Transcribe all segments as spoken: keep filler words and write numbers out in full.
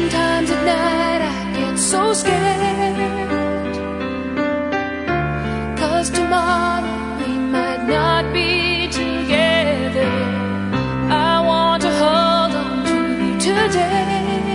Sometimes at night I get so scared, 'cause tomorrow we might not be together. I want to hold on to today.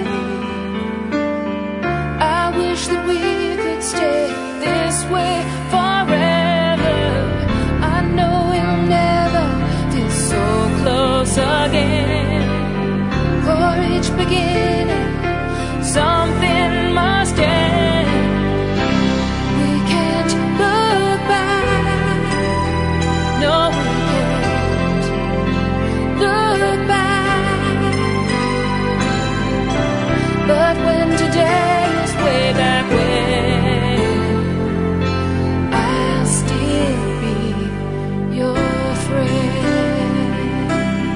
I wish that we could stay this way forever. I know we'll never be so close again. For each beginning, something must end. We can't look back. No, we can't look back. But when today is way back when, I'll still be your friend.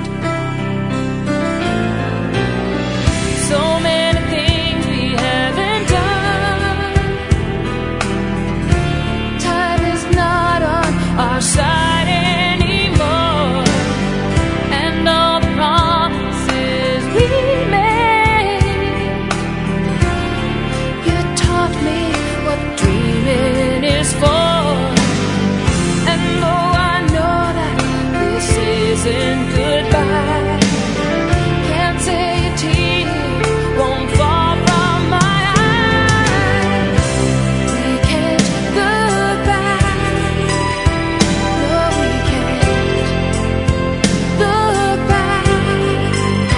So many things we haven't done. Time is not on our side anymore, and all the promises we made. You taught me what dreaming is for, and though I know that this isn't goodbye, can't say a tear won't fall from my eyes. We can't look back. No, we can't look back.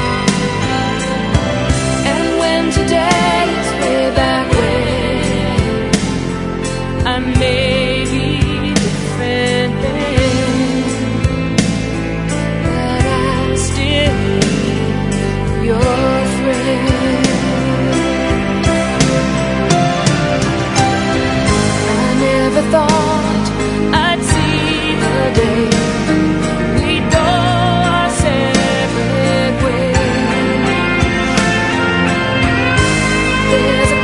And when today is way back when, I may be different then, but I'll still be your friend. I never thought I'd see the day we'd go our separate ways. There's a